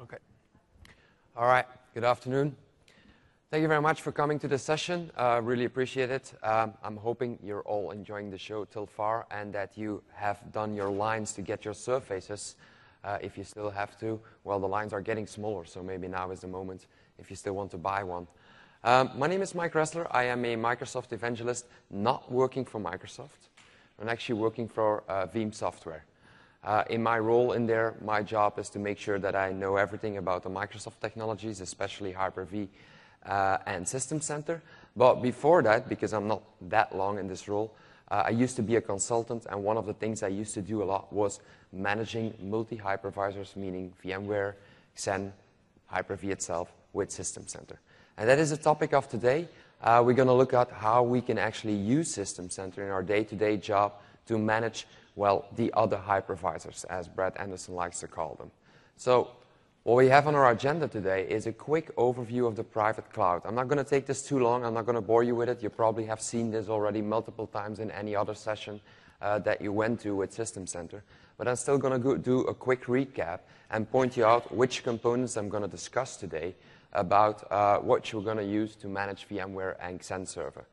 Okay. All right. Good afternoon. Thank you very much for coming to this session. Really appreciate it. I'm hoping you're all enjoying the show till far and that you have done your lines to get your surfaces. If you still have to, well, the lines are getting smaller, so maybe now is the moment if you still want to buy one. My name is Mike Ressler. I am a Microsoft evangelist, not working for Microsoft. I'm actually working for Veeam Software. In my role in there, my job is to make sure that I know everything about the Microsoft technologies, especially Hyper-V and System Center. But before that, because I'm not that long in this role, I used to be a consultant, and one of the things I used to do a lot was managing multi-hypervisors, meaning VMware, Xen, Hyper-V itself, with System Center. And that is the topic of today. We're going to look at how we can actually use System Center in our day-to-day job to manage, well, the other hypervisors, as Brad Anderson likes to call them. So what we have on our agenda today is a quick overview of the private cloud. I'm not going to take this too long. I'm not going to bore you with it. You probably have seen this already multiple times in any other session that you went to with System Center. But I'm still going to do a quick recap and point you out which components I'm going to discuss today about what you're going to use to manage VMware and Xen Server.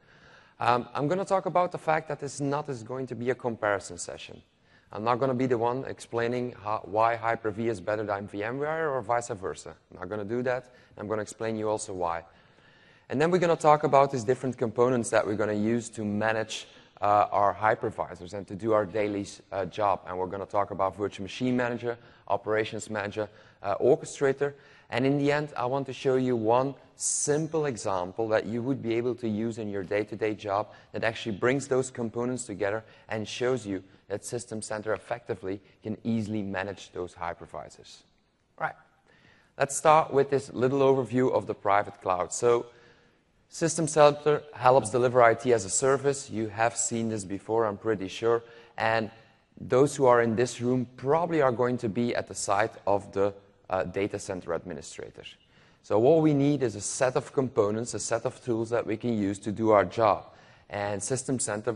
I'm going to talk about the fact that this is going to be a comparison session. I'm not going to be the one explaining why Hyper-V is better than VMware or vice versa. I'm not going to do that. I'm going to explain you also why. And then we're going to talk about these different components that we're going to use to manage our hypervisors and to do our daily job. And we're going to talk about Virtual Machine Manager, Operations Manager, Orchestrator. And in the end, I want to show you one simple example that you would be able to use in your day-to-day job that actually brings those components together and shows you that System Center effectively can easily manage those hypervisors. All right. Let's start with this little overview of the private cloud. So System Center helps deliver IT as a service. You have seen this before, I'm pretty sure. And those who are in this room probably are going to be at the site of the data center administrator. So what we need is a set of components, a set of tools that we can use to do our job. And System Center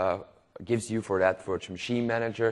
gives you for that Virtual Machine Manager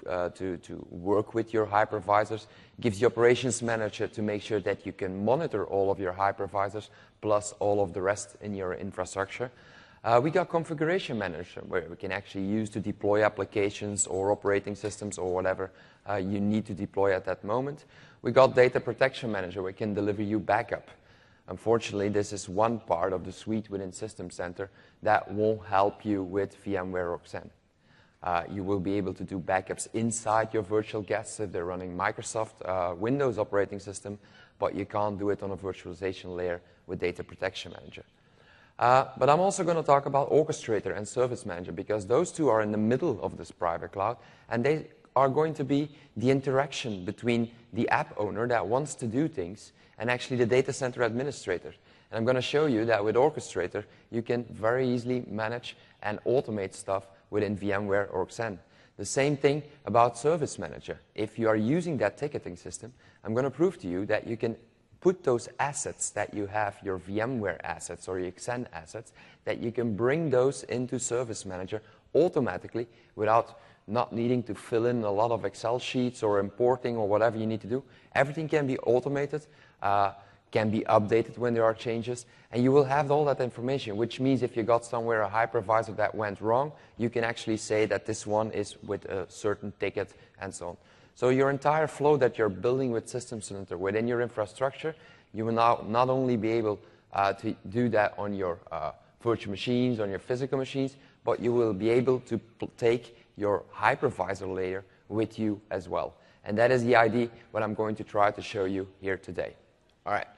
to work with your hypervisors, gives you Operations Manager to make sure that you can monitor all of your hypervisors plus all of the rest in your infrastructure. We got Configuration Manager, where we can actually use to deploy applications or operating systems or whatever you need to deploy at that moment. We got Data Protection Manager, where we can deliver you backup. Unfortunately, this is one part of the suite within System Center that won't help you with VMware or Xen. You will be able to do backups inside your virtual guests if they're running Microsoft Windows operating system, but you can't do it on a virtualization layer with Data Protection Manager. But I'm also going to talk about Orchestrator and Service Manager because those two are in the middle of this private cloud, and they are going to be the interaction between the app owner that wants to do things and actually the data center administrator. And I'm going to show you that with Orchestrator, you can very easily manage and automate stuff within VMware or Xen. The same thing about Service Manager. If you are using that ticketing system, I'm going to prove to you that you can put those assets that you have, your VMware assets or your Xen assets, that you can bring those into Service Manager automatically without not needing to fill in a lot of Excel sheets or importing or whatever you need to do. Everything can be automated, can be updated when there are changes, and you will have all that information, which means if you got somewhere a hypervisor that went wrong, you can actually say that this one is with a certain ticket and so on. So your entire flow that you're building with System Center within your infrastructure, you will now not only be able to do that on your virtual machines, on your physical machines, but you will be able to take your hypervisor layer with you as well. And that is the idea what I'm going to try to show you here today. All right.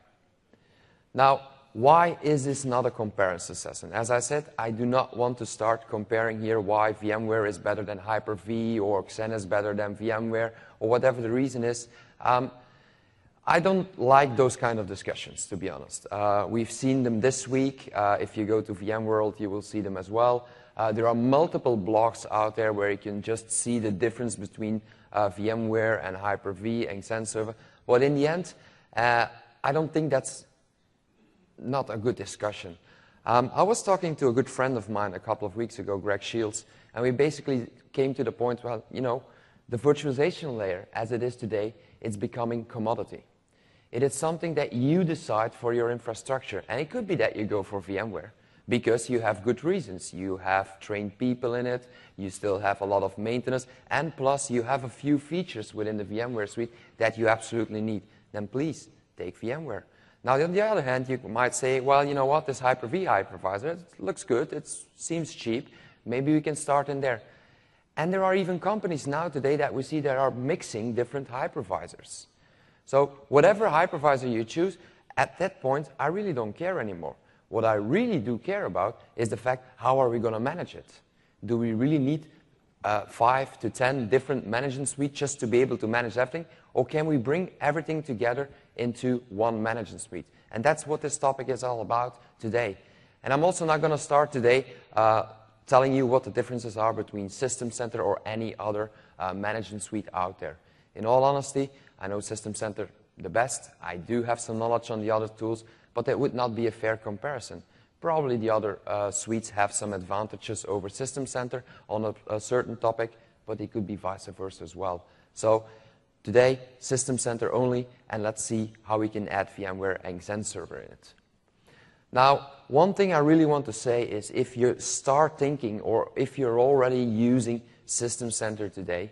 Now, why is this not a comparison session? As I said, I do not want to start comparing here why VMware is better than Hyper-V or Xen is better than VMware or whatever the reason is. I don't like those kind of discussions, to be honest. We've seen them this week. If you go to VMworld, you will see them as well. There are multiple blogs out there where you can just see the difference between VMware and Hyper-V and Xen Server. But in the end, I don't think that's not a good discussion. I was talking to a good friend of mine a couple of weeks ago, Greg Shields, and we basically came to the point, well, you know, the virtualization layer, as it is today, it's becoming commodity. It is something that you decide for your infrastructure. And it could be that you go for VMware because you have good reasons. You have trained people in it, you still have a lot of maintenance, and plus you have a few features within the VMware suite that you absolutely need. Then please, take VMware. Now, on the other hand, you might say, well, you know what, this Hyper-V hypervisor, it looks good, it seems cheap, maybe we can start in there. And there are even companies now today that we see that are mixing different hypervisors. So whatever hypervisor you choose, at that point, I really don't care anymore. What I really do care about is the fact, how are we going to manage it? Do we really need 5 to 10 different management suites just to be able to manage everything? Or can we bring everything together into one management suite? And that's what this topic is all about today. And I'm also not going to start today telling you what the differences are between System Center or any other management suite out there. In all honesty, I know System Center the best. I do have some knowledge on the other tools, but it would not be a fair comparison. Probably the other suites have some advantages over System Center on a certain topic, but it could be vice versa as well. So today, System Center only, and let's see how we can add VMware and Xen Server in it. Now, one thing I really want to say is if you start thinking, or if you're already using System Center today,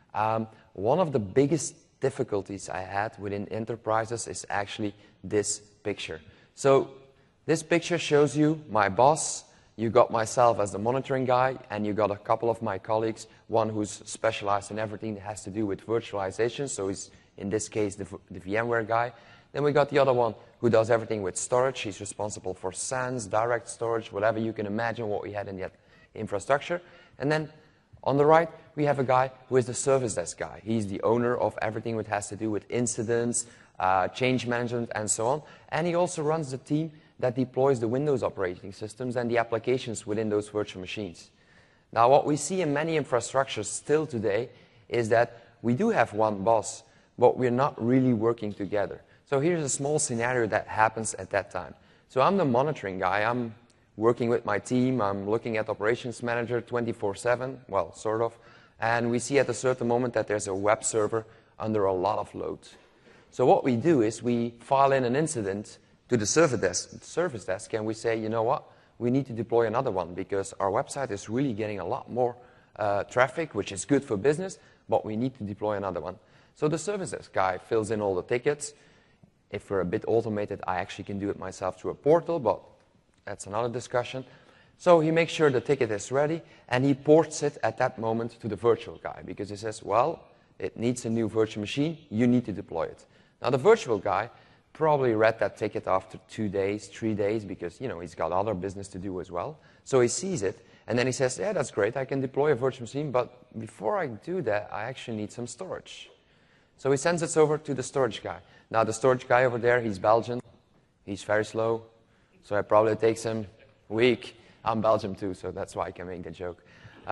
one of the biggest difficulties I had within enterprises is actually this picture. So this picture shows you my boss, you got myself as the monitoring guy, and you got a couple of my colleagues, one who's specialized in everything that has to do with virtualization, so he's, in this case, the VMware guy. Then we got the other one who does everything with storage. He's responsible for SANs, direct storage, whatever you can imagine what we had in that infrastructure. And then on the right, we have a guy who is the service desk guy. He's the owner of everything that has to do with incidents, change management, and so on. And he also runs the team that deploys the Windows operating systems and the applications within those virtual machines. Now, what we see in many infrastructures still today is that we do have one boss, but we're not really working together. So here's a small scenario that happens at that time. So I'm the monitoring guy. I'm working with my team. I'm looking at Operations Manager 24/7, well, sort of. And we see at a certain moment that there's a web server under a lot of load. So what we do is we file in an incident to the service desk, and we say, you know what, we need to deploy another one because our website is really getting a lot more traffic, which is good for business, but we need to deploy another one. So the service desk guy fills in all the tickets. If we're a bit automated, I actually can do it myself through a portal, but that's another discussion. So he makes sure the ticket is ready, and he ports it at that moment to the virtual guy because he says, well, it needs a new virtual machine, you need to deploy it. Now the virtual guy probably read that ticket after 2 days, 3 days, because he's got other business to do as well. So he sees it, and then he says, yeah, that's great, I can deploy a virtual machine, but before I do that, I actually need some storage. So he sends it over to the storage guy. Now the storage guy over there, he's Belgian, he's very slow, so it probably takes him a week. I'm Belgian too, so that's why I can make the joke.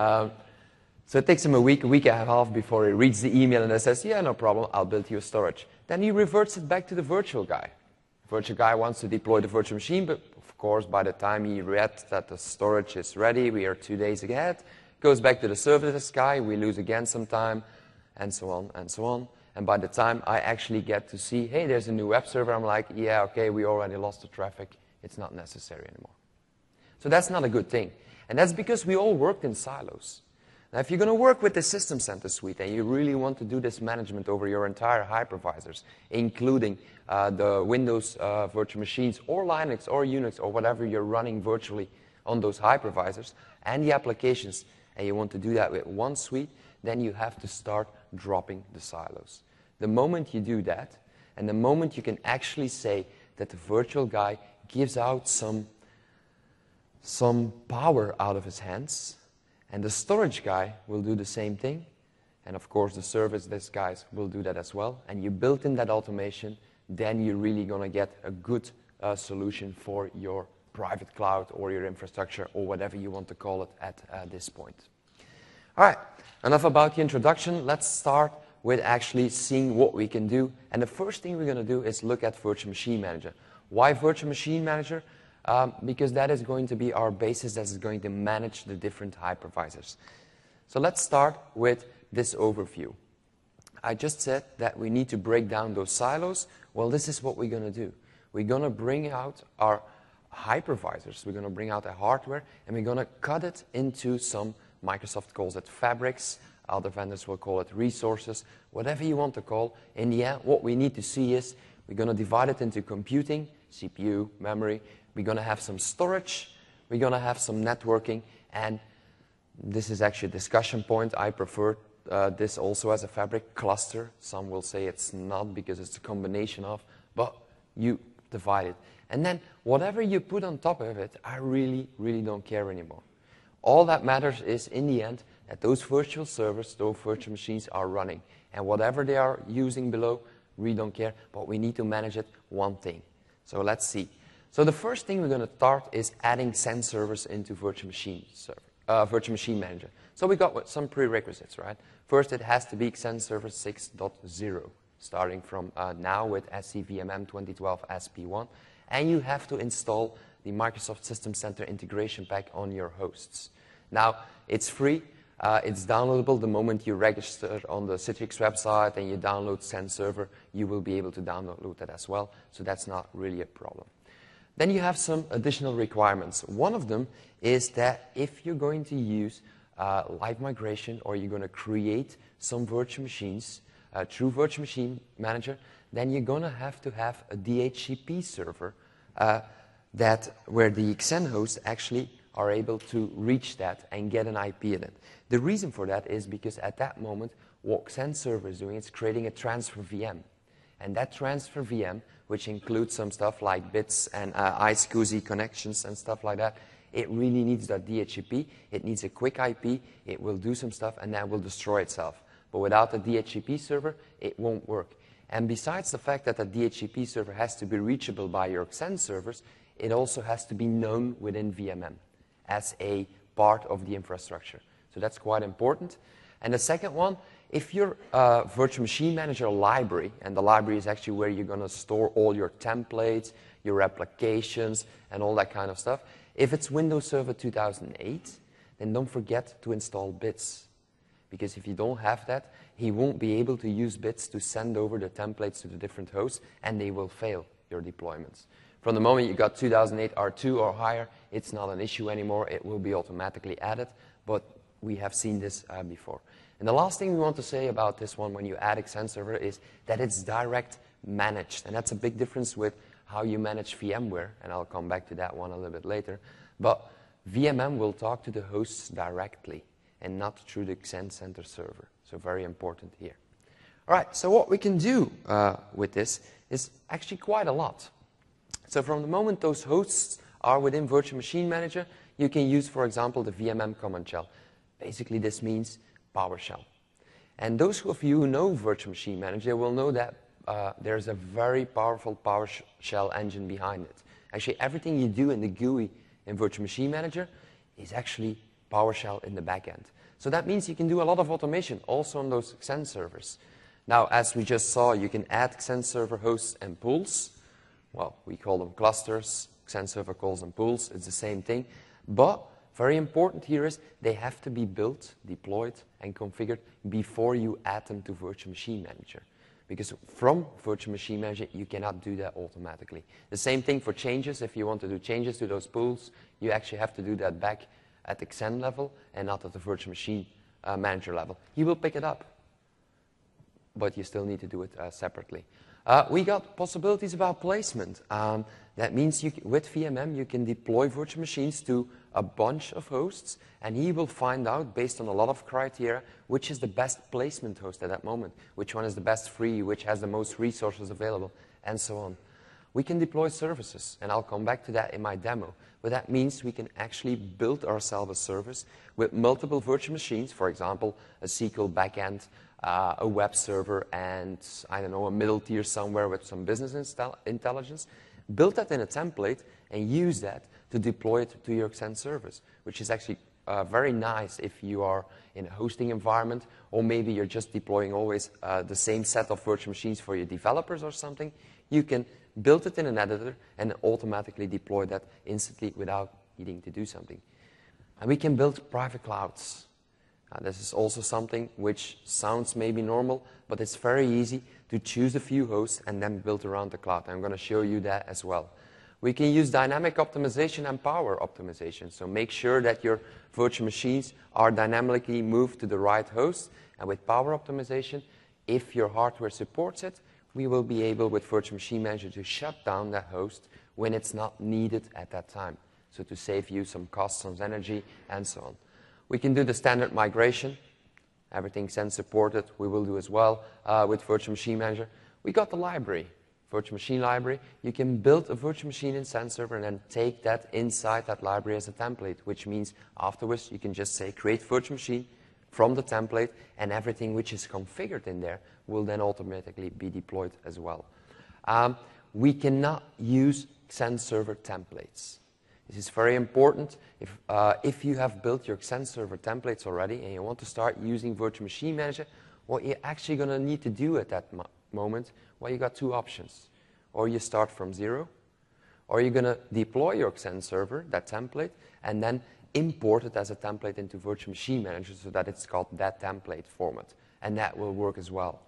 So it takes him a week and a half before he reads the email and he says, yeah, no problem, I'll build you a storage. Then he reverts it back to the virtual guy. The virtual guy wants to deploy the virtual machine, but of course, by the time he read that the storage is ready, we are 2 days ahead, goes back to the service guy, we lose again some time, and so on, and so on. And by the time I actually get to see, hey, there's a new web server, I'm like, yeah, okay, we already lost the traffic. It's not necessary anymore. So that's not a good thing. And that's because we all worked in silos. Now, if you're going to work with the System Center suite and you really want to do this management over your entire hypervisors, including the Windows virtual machines or Linux or Unix or whatever you're running virtually on those hypervisors and the applications, and you want to do that with one suite, then you have to start dropping the silos. The moment you do that, and the moment you can actually say that the virtual guy gives out some power out of his hands, and the storage guy will do the same thing, and of course the service desk guys will do that as well, and you built in that automation, then you're really going to get a good solution for your private cloud or your infrastructure or whatever you want to call it at this point. All right, enough about the introduction. Let's start with actually seeing what we can do. And the first thing we're going to do is look at Virtual Machine Manager. Why Virtual Machine Manager? Because that is going to be our basis that is going to manage the different hypervisors. So let's start with this overview. I just said that we need to break down those silos. Well, this is what we're going to do. We're going to bring out our hypervisors. We're going to bring out the hardware, and we're going to cut it into some, Microsoft calls it fabrics, other vendors will call it resources, whatever you want to call. In the end, what we need to see is we're going to divide it into computing, CPU, memory. We're going to have some storage. We're going to have some networking. And this is actually a discussion point. I prefer this also as a fabric cluster. Some will say it's not because it's a combination of, but you divide it. And then whatever you put on top of it, I really, really don't care anymore. All that matters is, in the end, that those virtual servers, those virtual machines are running. And whatever they are using below, we don't care, but we need to manage it one thing. So let's see. So the first thing we're going to start is adding Xen servers into virtual machine manager. So we got some prerequisites, right? First, it has to be Xen Server 6.0, starting from now with SCVMM 2012 SP1. And you have to install the Microsoft System Center integration pack on your hosts. Now, it's free. It's downloadable the moment you register on the Citrix website and you download Xen Server. You will be able to download that as well, so that's not really a problem. Then you have some additional requirements. One of them is that if you're going to use live migration, or you're going to create some virtual machines through Virtual Machine Manager, then you're going to have a DHCP server where the Xen hosts actually are able to reach that and get an IP in it. The reason for that is because at that moment, what Xen Server is doing is creating a transfer VM. And that transfer VM, which includes some stuff like bits and iSCSI connections and stuff like that, it really needs that DHCP. It needs a quick IP. It will do some stuff, and that will destroy itself. But without the DHCP server, it won't work. And besides the fact that the DHCP server has to be reachable by your Xen servers, it also has to be known within VMM as a part of the infrastructure. So that's quite important. And the second one, if your Virtual Machine Manager library, and the library is actually where you're going to store all your templates, your applications, and all that kind of stuff, if it's Windows Server 2008, then don't forget to install bits. Because if you don't have that, he won't be able to use bits to send over the templates to the different hosts, and they will fail your deployments. From the moment you got 2008 R2 or higher, it's not an issue anymore. It will be automatically added, but we have seen this before. And the last thing we want to say about this one when you add Xen Server is that it's direct managed. And that's a big difference with how you manage VMware, and I'll come back to that one a little bit later. But VMM will talk to the hosts directly and not through the Xen Center server. So very important here. All right, so what we can do with this is actually quite a lot. So from the moment those hosts are within Virtual Machine Manager, you can use, for example, the VMM command shell. Basically, this means PowerShell. And those of you who know Virtual Machine Manager will know that there's a very powerful PowerShell engine behind it. Actually, everything you do in the GUI in Virtual Machine Manager is actually PowerShell in the back end. So that means you can do a lot of automation also on those Xen servers. Now, as we just saw, you can add Xen server hosts and pools. Well, we call them clusters. Xen server calls them pools. It's the same thing. But very important here is they have to be built, deployed, and configured before you add them to Virtual Machine Manager. Because from Virtual Machine Manager, you cannot do that automatically. The same thing for changes. If you want to do changes to those pools, you actually have to do that back at the Xen level and not at the Virtual Machine Manager level. He will pick it up, but you still need to do it separately. We got possibilities about placement. That means with VMM, you can deploy virtual machines to a bunch of hosts, and he will find out, based on a lot of criteria, which is the best placement host at that moment, which one is the best free, which has the most resources available, and so on. We can deploy services, and I'll come back to that in my demo. But that means we can actually build ourselves a service with multiple virtual machines, for example, a SQL backend, a web server, and, I don't know, a middle tier somewhere with some business intelligence. Build that in a template and use that to deploy it to your Xen service, which is actually very nice if you are in a hosting environment, or maybe you're just deploying always the same set of virtual machines for your developers or something. You can build it in an editor and automatically deploy that instantly without needing to do something. And we can build private clouds. This is also something which sounds maybe normal, but it's very easy to choose a few hosts and then build around the cloud. I'm going to show you that as well. We can use dynamic optimization and power optimization. So make sure that your virtual machines are dynamically moved to the right host. And with power optimization, if your hardware supports it, we will be able, with Virtual Machine Manager, to shut down that host when it's not needed at that time. So to save you some costs, some energy, and so on. We can do the standard migration. Everything Xen supported, we will do as well with Virtual Machine Manager. We got the library, Virtual Machine Library. You can build a virtual machine in Xen Server and then take that inside that library as a template, which means afterwards you can just say create virtual machine from the template, and everything which is configured in there will then automatically be deployed as well. We cannot use Xen Server templates. This is very important. If you have built your Xen Server templates already and you want to start using Virtual Machine Manager, what you're actually going to need to do at that moment, well, you got two options. Or you start from zero, or you're going to deploy your Xen Server, that template, and then import it as a template into Virtual Machine Manager so that it's got that template format. And that will work as well.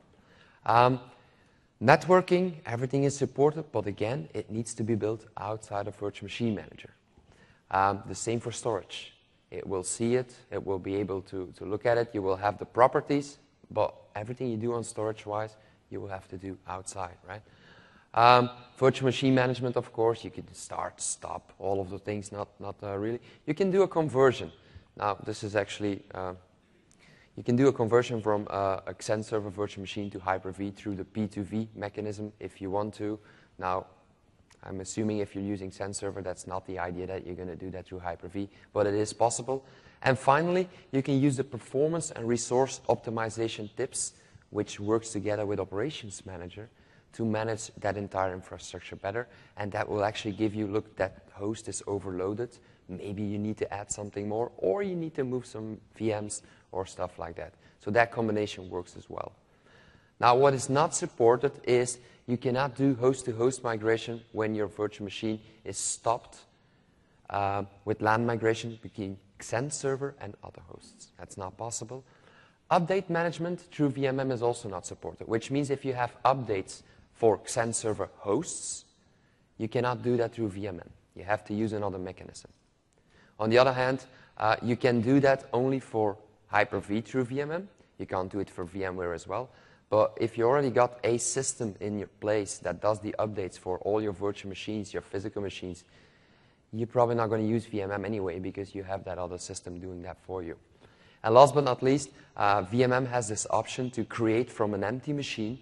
Networking, everything is supported, but again, it needs to be built outside of Virtual Machine Manager. The same for storage. It will see it, it will be able to look at it, you will have the properties, but everything you do on storage-wise, you will have to do outside, right? Virtual machine management, of course, you can start, stop, all of the things, not really. You can do a conversion. Now, this is actually, you can do a conversion from a Xen Server virtual machine to Hyper-V through the P2V mechanism if you want to. Now, I'm assuming if you're using Xen Server, that's not the idea that you're going to do that through Hyper-V, but it is possible. And finally, you can use the performance and resource optimization tips, which works together with Operations Manager, to manage that entire infrastructure better. And that will actually give you, look, that host is overloaded. Maybe you need to add something more, or you need to move some VMs or stuff like that. So that combination works as well. Now, what is not supported is you cannot do host-to-host migration when your virtual machine is stopped with LAN migration between Xen Server and other hosts. That's not possible. Update management through VMM is also not supported, which means if you have updates for Xen Server hosts, you cannot do that through VMM. You have to use another mechanism. On the other hand, you can do that only for Hyper-V through VMM. You can't do it for VMware as well. But if you already got a system in your place that does the updates for all your virtual machines, your physical machines, you're probably not going to use VMM anyway because you have that other system doing that for you. And last but not least, VMM has this option to create from an empty machine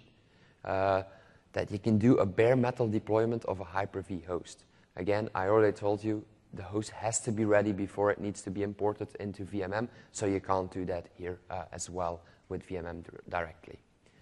that you can do a bare metal deployment of a Hyper-V host. Again, I already told you, the host has to be ready before it needs to be imported into VMM, so you can't do that here as well with VMM directly.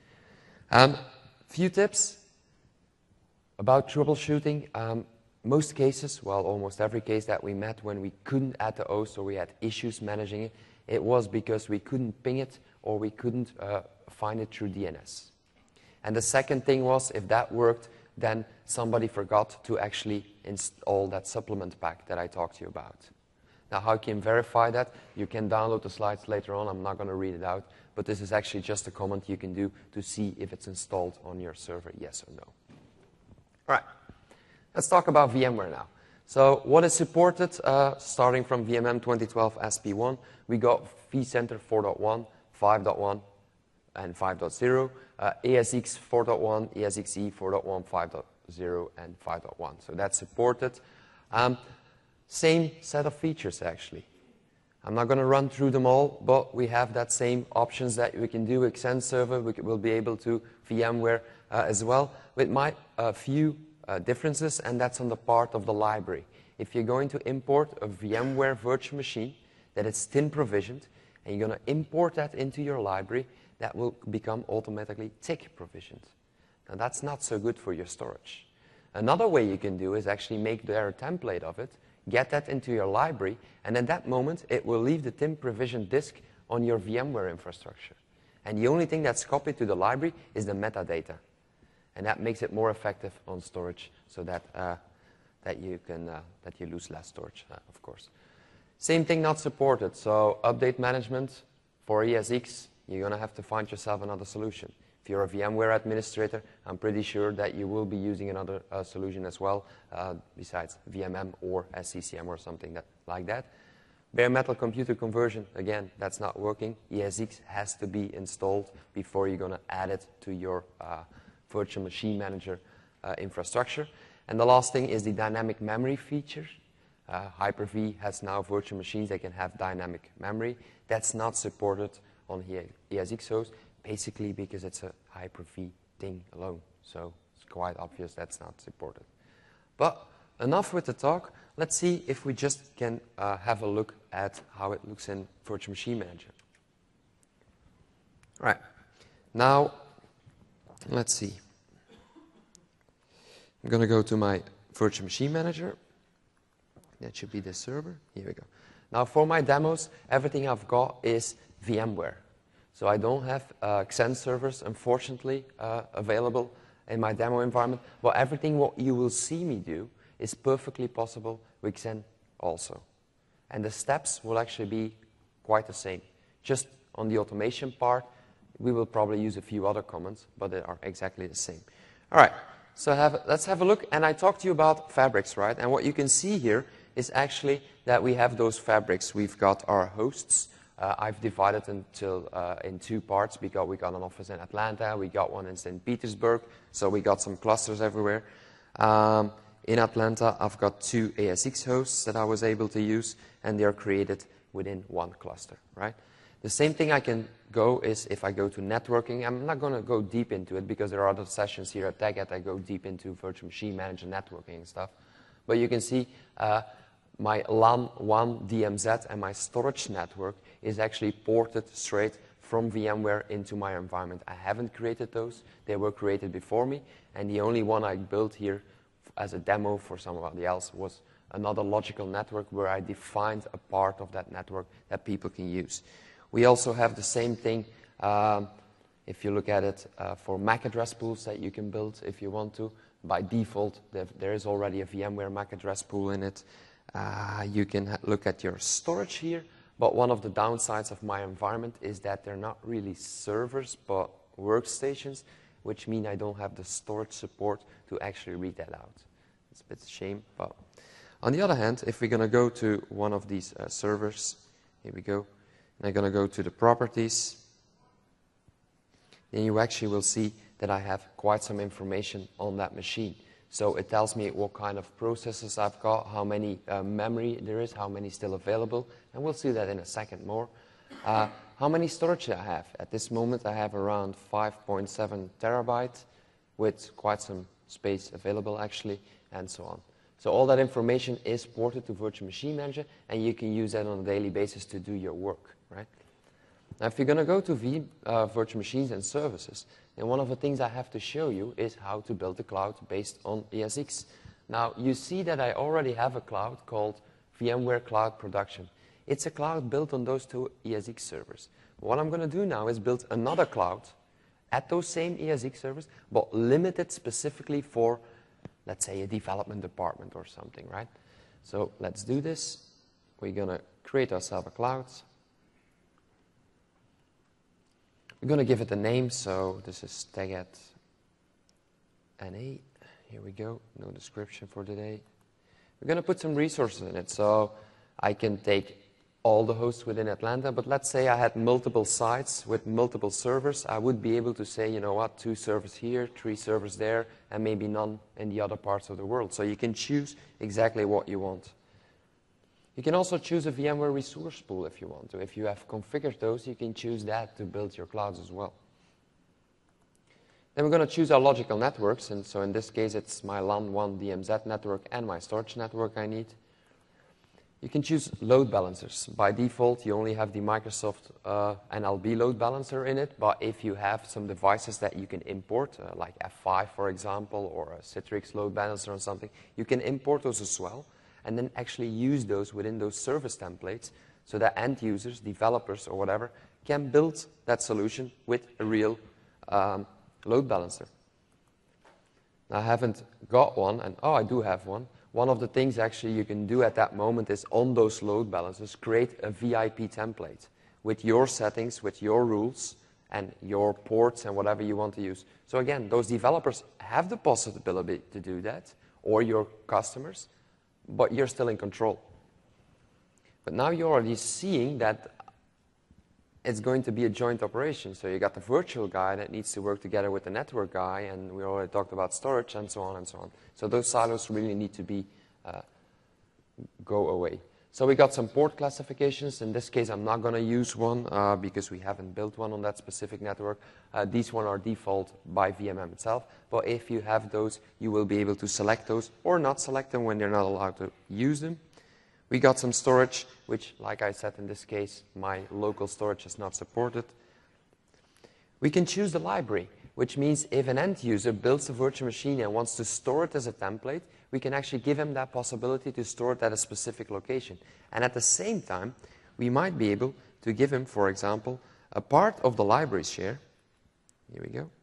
Few tips about troubleshooting. Most cases, well, almost every case that we met when we couldn't add the host or we had issues managing it, it was because we couldn't ping it or we couldn't find it through DNS. And the second thing was, if that worked, then somebody forgot to actually install that supplement pack that I talked to you about. Now, how you can verify that? You can download the slides later on. I'm not going to read it out. But this is actually just a comment you can do to see if it's installed on your server, yes or no. All right. Let's talk about VMware now. So what is supported starting from VMM 2012 SP1? We got vCenter 4.1, 5.1, and 5.0, ASX 4.1, ASXE 4.1, 5.0, and 5.1. So that's supported. Same set of features, actually. I'm not going to run through them all, but we have that same options that we can do with Xen Server. We'll be able to VMware as well, with my few differences, and that's on the part of the library. If you're going to import a VMware virtual machine that is TIN provisioned, and you're going to import that into your library, that will become automatically TIC provisioned. Now, that's not so good for your storage. Another way you can do is actually make there a template of it, get that into your library, and at that moment, it will leave the TIN provisioned disk on your VMware infrastructure. And the only thing that's copied to the library is the metadata. And that makes it more effective on storage so that, that you lose less storage, of course. Same thing not supported. So update management, For ESX, you're going to have to find yourself another solution. If you're a VMware administrator, I'm pretty sure that you will be using another solution as well, besides VMM or SCCM or something like that. Bare metal computer conversion, again, that's not working. ESX has to be installed before you're going to add it to your virtual machine manager infrastructure. And the last thing is the dynamic memory feature. Hyper-V has now virtual machines that can have dynamic memory. That's not supported on ESX hosts, basically because it's a Hyper-V thing alone. So it's quite obvious that's not supported. But enough with the talk. Let's see if we just can have a look at how it looks in Virtual Machine Manager. Right. Now, let's see. I'm going to go to my Virtual Machine Manager. That should be the server. Here we go. Now, for my demos, everything I've got is VMware. So I don't have Xen servers, unfortunately, available in my demo environment. But everything what you will see me do is perfectly possible with Xen also. And the steps will actually be quite the same. Just on the automation part, we will probably use a few other commands, but they are exactly the same. All right, so let's have a look. And I talked to you about fabrics, right? And what you can see here is actually that we have those fabrics. We've got our hosts. I've divided them in two parts because we got an office in Atlanta, we got one in St. Petersburg, so we got some clusters everywhere. In Atlanta, I've got 2 ASX hosts that I was able to use, and they're created within one cluster, right? The same thing I can go is if I go to networking. I'm not going to go deep into it because there are other sessions here at TechEd that go deep into Virtual Machine Manager networking and stuff. But you can see my LAN 1 DMZ and my storage network is actually ported straight from VMware into my environment. I haven't created those. They were created before me, and the only one I built here as a demo for somebody else was another logical network where I defined a part of that network that people can use. We also have the same thing, if you look at it, for MAC address pools that you can build if you want to. By default, there is already a VMware MAC address pool in it. You can look at your storage here, but one of the downsides of my environment is that they're not really servers, but workstations, which mean I don't have the storage support to actually read that out. It's a bit of a shame, but on the other hand, if we're going to go to one of these servers, here we go, and I'm going to go to the properties, then you actually will see that I have quite some information on that machine. So it tells me what kind of processors I've got, how many memory there is, how many still available, and we'll see that in a second more. How many storage I have. At this moment, I have around 5.7 terabytes with quite some space available, actually, and so on. So all that information is ported to Virtual Machine Manager, and you can use that on a daily basis to do your work, right? Now, if you're going to go to virtual machines and services, then one of the things I have to show you is how to build a cloud based on ESX. Now, you see that I already have a cloud called VMware Cloud Production. It's a cloud built on those 2 ESX servers. What I'm going to do now is build another cloud at those same ESX servers, but limited specifically for, let's say, a development department or something, right? So let's do this. We're going to create ourselves a cloud. We're going to give it a name, so this is TechEd NA. Here we go, no description for today. We're going to put some resources in it, so I can take all the hosts within Atlanta, but let's say I had multiple sites with multiple servers. I would be able to say, you know what, 2 servers here, 3 servers there, and maybe none in the other parts of the world. So you can choose exactly what you want. You can also choose a VMware resource pool if you want to. If you have configured those, you can choose that to build your clouds as well. Then we're going to choose our logical networks, and so in this case it's my LAN 1 DMZ network and my storage network I need. You can choose load balancers. By default, you only have the Microsoft NLB load balancer in it, but if you have some devices that you can import, like F5, for example, or a Citrix load balancer or something, you can import those as well, and then actually use those within those service templates so that end users, developers, or whatever, can build that solution with a real load balancer. I haven't got one, and I do have one. One of the things actually you can do at that moment is on those load balancers, create a VIP template. with your settings, with your rules, and your ports and whatever you want to use. So again, those developers have the possibility to do that, or your customers, but you're still in control. But now you're already seeing that it's going to be a joint operation. So you got the virtual guy that needs to work together with the network guy, and we already talked about storage and so on and so on. So those silos really need to be go away. So we got some port classifications. In this case, I'm not going to use one because we haven't built one on that specific network. These ones are default by VMM itself. But if you have those, you will be able to select those or not select them when you're not allowed to use them. We got some storage, which, like I said, in this case, my local storage is not supported. We can choose the library, which means if an end user builds a virtual machine and wants to store it as a template, we can actually give him that possibility to store it at a specific location. And at the same time, we might be able to give him, for example, a part of the library share. Here we go.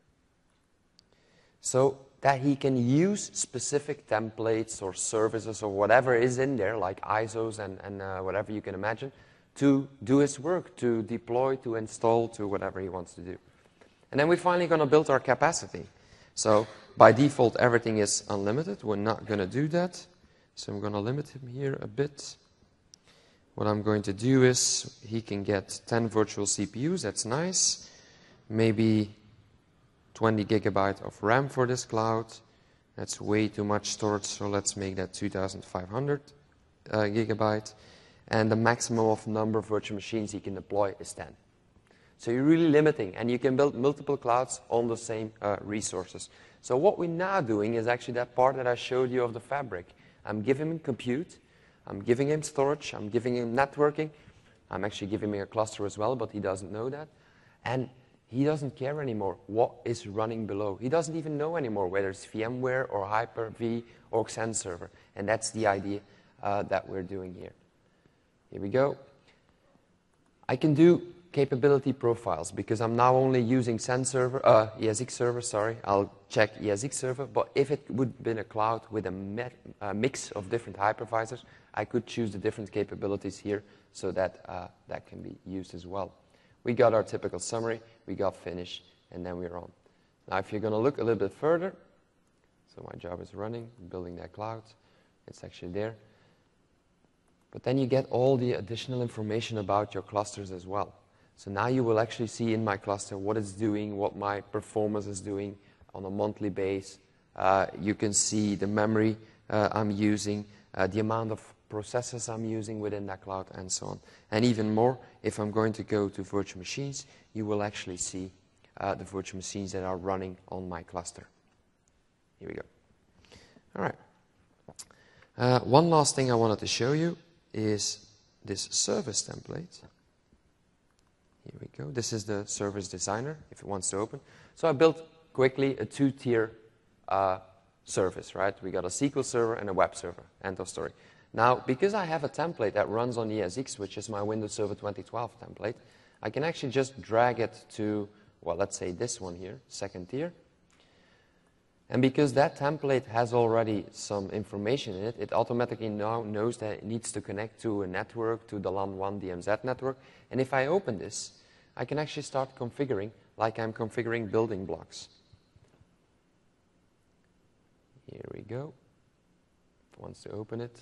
So that he can use specific templates or services or whatever is in there, like ISOs and whatever you can imagine, to do his work, to deploy, to install, to whatever he wants to do. And then we're finally going to build our capacity. So by default, everything is unlimited. We're not going to do that. So I'm going to limit him here a bit. What I'm going to do is he can get 10 virtual CPUs. That's nice. Maybe 20 gigabyte of RAM for this cloud. That's way too much storage, so let's make that 2,500 gigabyte. And the maximum of number of virtual machines he can deploy is 10. So you're really limiting, and you can build multiple clouds on the same resources. So what we're now doing is actually that part that I showed you of the fabric. I'm giving him compute, I'm giving him storage, I'm giving him networking. I'm actually giving him a cluster as well, but he doesn't know that. And he doesn't care anymore what is running below. He doesn't even know anymore whether it's VMware or Hyper-V or Xen server. And that's the idea that we're doing here. Here we go. I can do capability profiles because I'm now only using Xen server, ESX server, sorry. I'll check ESX server. But if it would have been a cloud with a mix of different hypervisors, I could choose the different capabilities here so that that can be used as well. We got our typical summary, we got finish, and then we're on. Now, if you're going to look a little bit further, so my job is running, building that cloud. It's actually there. But then you get all the additional information about your clusters as well. So now you will actually see in my cluster what it's doing, what my performance is doing on a monthly base. You can see the memory I'm using, the amount of processors I'm using within that cloud, and so on. And even more, if I'm going to go to virtual machines, you will actually see the virtual machines that are running on my cluster. Here we go. All right. One last thing I wanted to show you is this service template. Here we go. This is the service designer, if it wants to open. So I built quickly a two-tier service, right? We got a SQL server and a web server, end of story. Now, because I have a template that runs on ESX, which is my Windows Server 2012 template, I can actually just drag it to, well, let's say this one here, second tier. And because that template has already some information in it, it automatically now knows that it needs to connect to a network, to the LAN 1 DMZ network. And if I open this, I can actually start configuring like I'm configuring building blocks. Here we go. If it wants to open it.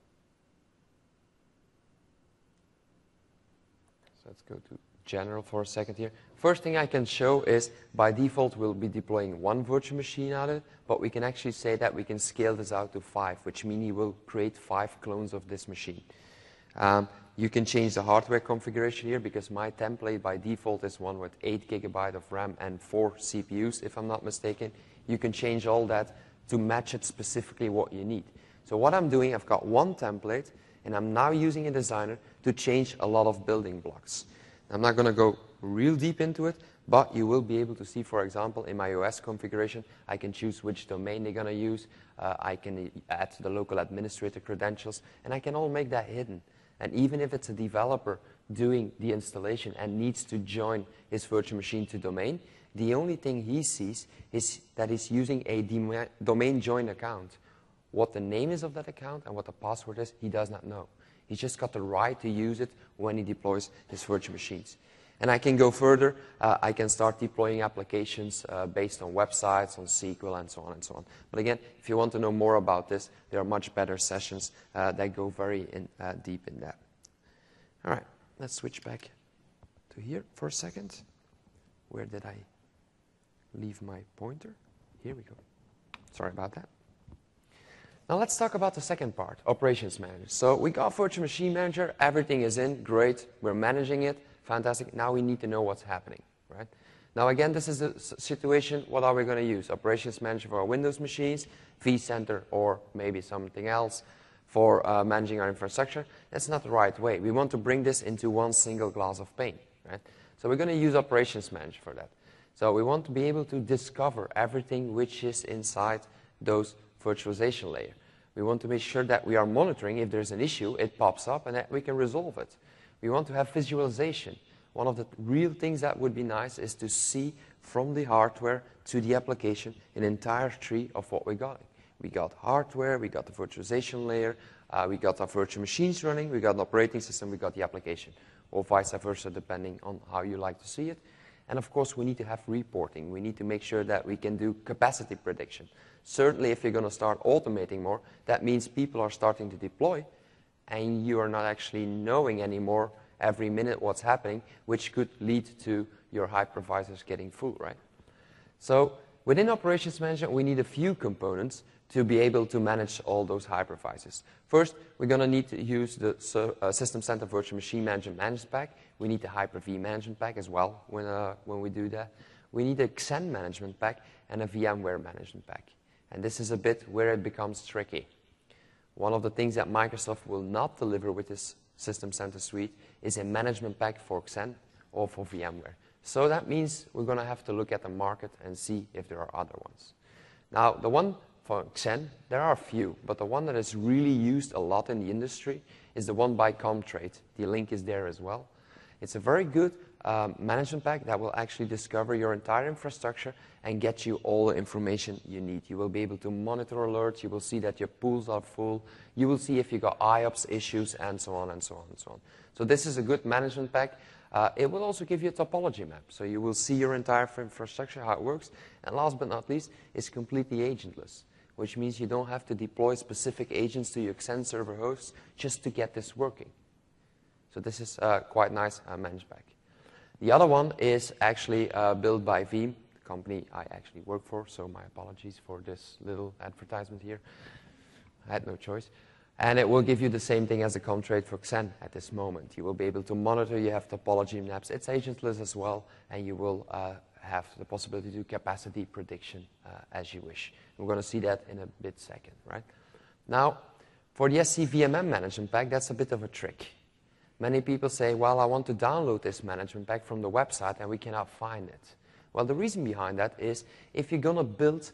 So let's go to general for a second here. First thing I can show is, by default, we'll be deploying one virtual machine out of it, but we can actually say that we can scale this out to 5, which means you will create 5 clones of this machine. You can change the hardware configuration here, because my template by default is one with 8 gigabyte of RAM and 4 CPUs, if I'm not mistaken. You can change all that to match it specifically what you need. So what I'm doing, I've got one template, and I'm now using a designer to change a lot of building blocks. I'm not going to go real deep into it, but you will be able to see, for example, in my OS configuration, I can choose which domain they're going to use. I can add the local administrator credentials, and I can all make that hidden. And even if it's a developer doing the installation and needs to join his virtual machine to domain, the only thing he sees is that he's using a domain join account. What the name is of that account and what the password is, he does not know. He's just got the right to use it when he deploys his virtual machines. And I can go further. I can start deploying applications based on websites, on SQL, and so on and so on. But again, if you want to know more about this, there are much better sessions that go very deep in that. All right, let's switch back to here for a second. Where did I leave my pointer? Here we go. Sorry about that. Now let's talk about the second part, Operations Manager. So we got Virtual Machine Manager. Everything is in. Great. We're managing it. Fantastic. Now we need to know what's happening, right? Now again, this is a situation. What are we going to use? Operations Manager for our Windows machines, vCenter, or maybe something else for managing our infrastructure. That's not the right way. We want to bring this into one single glass of paint, right? So we're going to use Operations Manager for that. So we want to be able to discover everything which is inside those virtualization layer. We want to make sure that we are monitoring. If there's an issue, it pops up and that we can resolve it. We want to have visualization. One of the real things that would be nice is to see from the hardware to the application an entire tree of what we got. We got hardware, we got the virtualization layer, we got our virtual machines running, we got an operating system, we got the application, or vice versa, depending on how you like to see it. And of course, we need to have reporting. We need to make sure that we can do capacity prediction. Certainly, if you're going to start automating more, that means people are starting to deploy, and you are not actually knowing anymore every minute what's happening, which could lead to your hypervisors getting full, right? So within Operations Management, we need a few components to be able to manage all those hypervisors. First, we're going to need to use the System Center Virtual Machine Management Management Pack. We need the Hyper-V Management Pack as well when we do that. We need a Xen Management Pack and a VMware Management Pack. And this is a bit where it becomes tricky. One of the things that Microsoft will not deliver with this System Center suite is a management pack for Xen or for VMware. So that means we're going to have to look at the market and see if there are other ones. Now, the one for Xen, there are a few, but the one that is really used a lot in the industry is the one by Comtrade. The link is there as well. It's a very good management pack that will actually discover your entire infrastructure and get you all the information you need. You will be able to monitor alerts. You will see that your pools are full. You will see if you got IOPS issues, and so on and so on and so on. So this is a good management pack. It will also give you a topology map. So you will see your entire infrastructure, how it works. And last but not least, it's completely agentless, which means you don't have to deploy specific agents to your Xen server hosts just to get this working. So this is quite nice management pack. The other one is actually built by Veeam, the company I actually work for, so my apologies for this little advertisement here. I had no choice. And it will give you the same thing as the Comtrade for Xen at this moment. You will be able to monitor, you have topology maps, it's agentless as well, and you will have the possibility to do capacity prediction as you wish. We're going to see that in a bit second, right? Now, for the SCVMM management pack, that's a bit of a trick. Many people say, well, I want to download this management pack from the website and we cannot find it. Well, the reason behind that is if you're going to build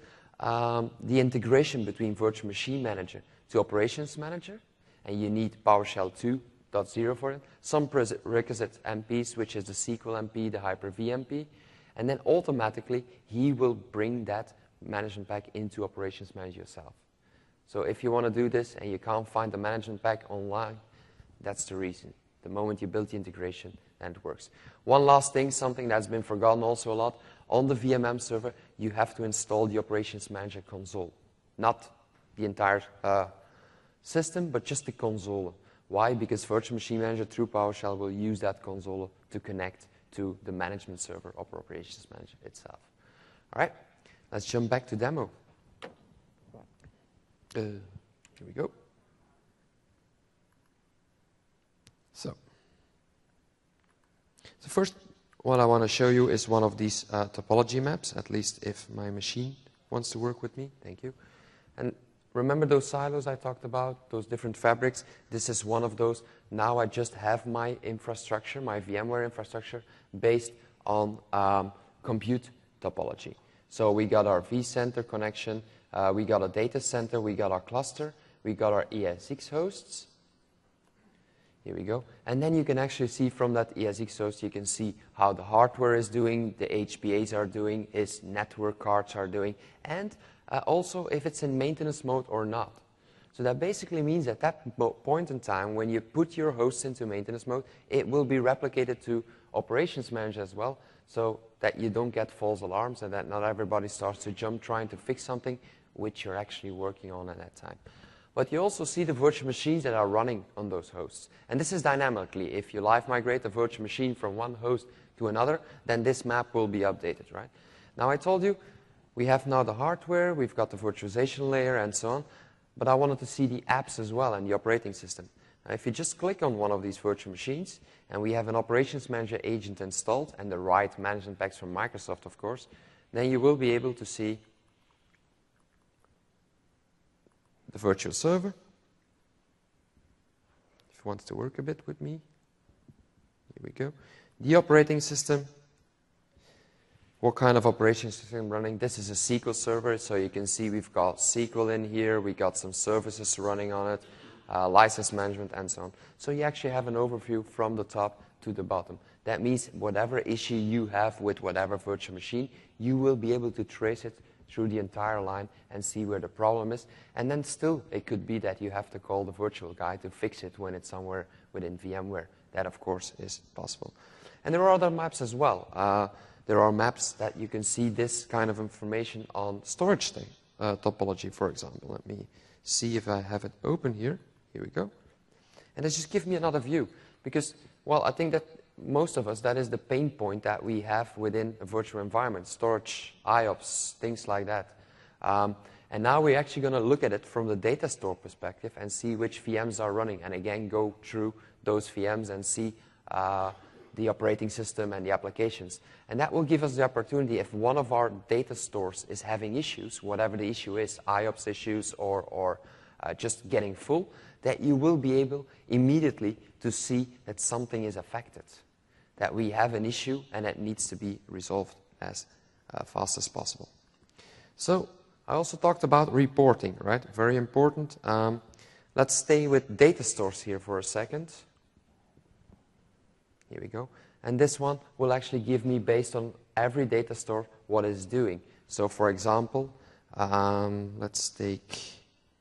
the integration between Virtual Machine Manager to Operations Manager, and you need PowerShell 2.0 for it, some prerequisite MPs, which is the SQL MP, the Hyper-V MP, and then automatically he will bring that management pack into Operations Manager yourself. So if you want to do this and you can't find the management pack online, that's the reason. The moment you build the integration, then it works. One last thing, something that's been forgotten also a lot. On the VMM server, you have to install the Operations Manager console. Not the entire system, but just the console. Why? Because Virtual Machine Manager through PowerShell will use that console to connect to the management server of Operations Manager itself. All right, let's jump back to demo. Here we go. So first, what I want to show you is one of these topology maps, at least if my machine wants to work with me. Thank you. And remember those silos I talked about, those different fabrics? This is one of those. Now I just have my infrastructure, my VMware infrastructure, based on compute topology. So we got our vCenter connection, we got a data center, we got our cluster, we got our ESX hosts. Here we go. And then you can actually see from that ESX host, you can see how the hardware is doing, the HBAs are doing, its network cards are doing, and also if it's in maintenance mode or not. So that basically means at that point in time, when you put your hosts into maintenance mode, it will be replicated to Operations Manager as well, so that you don't get false alarms and that not everybody starts to jump trying to fix something which you're actually working on at that time. But you also see the virtual machines that are running on those hosts. And this is dynamically. If you live migrate a virtual machine from one host to another, then this map will be updated, right? Now I told you, we have now the hardware, we've got the virtualization layer and so on, but I wanted to see the apps as well and the operating system. Now if you just click on one of these virtual machines, and we have an Operations Manager agent installed, and the right management packs from Microsoft, of course, then you will be able to see the virtual server. If you want to work a bit with me, here we go. The operating system. What kind of operating system running? This is a SQL server, so you can see we've got SQL in here, we got some services running on it, license management, and so on. So you actually have an overview from the top to the bottom. That means whatever issue you have with whatever virtual machine, you will be able to trace it through the entire line and see where the problem is. And then still, it could be that you have to call the virtual guy to fix it when it's somewhere within VMware. That, of course, is possible. And there are other maps as well. There are maps that you can see this kind of information on storage topology, for example. Let me see if I have it open here. Here we go. And it just gives me another view. Because, well, I think that most of us, that is the pain point that we have within a virtual environment, storage, IOPS, things like that. And now we're actually going to look at it from the data store perspective and see which VMs are running. And again, go through those VMs and see the operating system and the applications. And that will give us the opportunity, if one of our data stores is having issues, whatever the issue is, IOPS issues or just getting full, that you will be able immediately to see that something is affected, that we have an issue and it needs to be resolved as fast as possible. So I also talked about reporting, right? Very important. Let's stay with data stores here for a second. Here we go. And this one will actually give me, based on every data store, what it's doing. So for example, let's take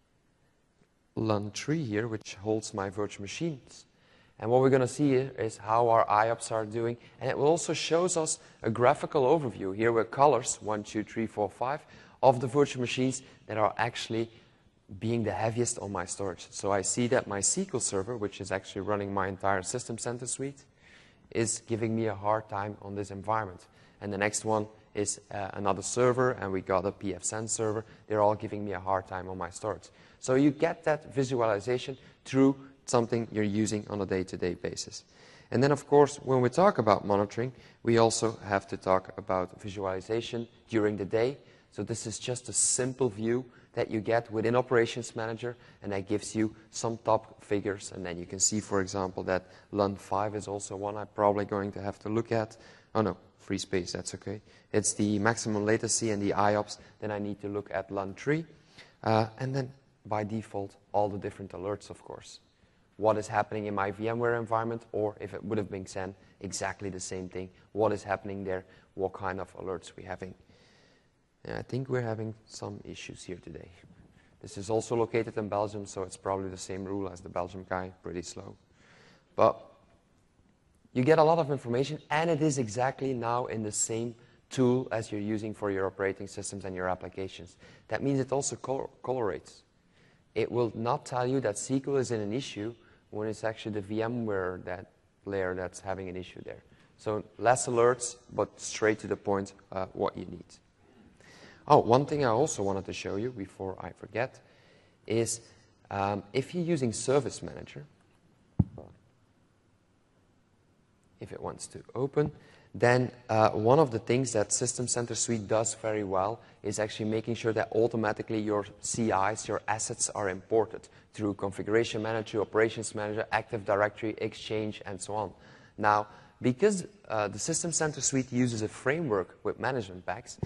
LUN3 here, which holds my virtual machines. And what we're going to see here is how our IOPS are doing. And it will also shows us a graphical overview here with colors, 1, 2, 3, 4, 5, of the virtual machines that are actually being the heaviest on my storage. So I see that my SQL server, which is actually running my entire System Center suite, is giving me a hard time on this environment. And the next one is another server, and we got a pfSense server. They're all giving me a hard time on my storage. So you get that visualization through something you're using on a day-to-day basis. And then, of course, when we talk about monitoring, we also have to talk about visualization during the day. So this is just a simple view that you get within Operations Manager, and that gives you some top figures. And then you can see, for example, that LUN5 is also one I'm probably going to have to look at. Oh no, free space, that's okay. It's the maximum latency and the IOPS. Then I need to look at LUN3. And then, by default, all the different alerts, of course. What is happening in my VMware environment, or if it would have been Xen, exactly the same thing. What is happening there? What kind of alerts we're having? And I think we're having some issues here today. This is also located in Belgium, so it's probably the same rule as the Belgium guy, pretty slow. But you get a lot of information, and it is exactly now in the same tool as you're using for your operating systems and your applications. That means it also correlates. It will not tell you that SQL is in an issue when it's actually the VMware layer that's having an issue there. So less alerts, but straight to the point what you need. Oh, one thing I also wanted to show you before I forget is if you're using Service Manager, if it wants to open, then one of the things that System Center Suite does very well is actually making sure that automatically your CIs, your assets, are imported through Configuration Manager, Operations Manager, Active Directory, Exchange, and so on. Now, because the System Center Suite uses a framework with management packs,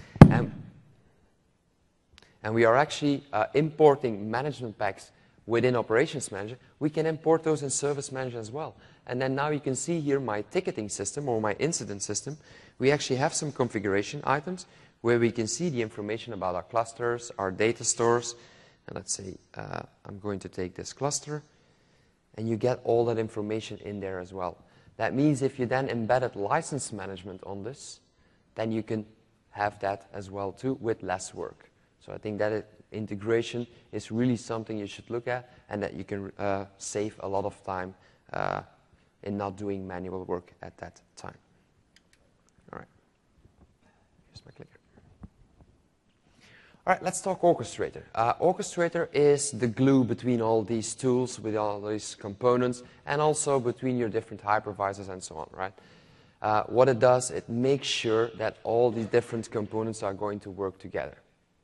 and we are actually importing management packs within Operations Manager, we can import those in Service Manager as well. And then now you can see here my ticketing system or my incident system. We actually have some configuration items where we can see the information about our clusters, our data stores. And let's say I'm going to take this cluster, and you get all that information in there as well. That means if you then embedded license management on this, then you can have that as well too with less work. So I think that integration is really something you should look at, and that you can save a lot of time in not doing manual work at that time. All right. Here's my clicker. All right, let's talk Orchestrator. Orchestrator is the glue between all these tools, with all these components, and also between your different hypervisors and so on, right? What it does, it makes sure that all these different components are going to work together.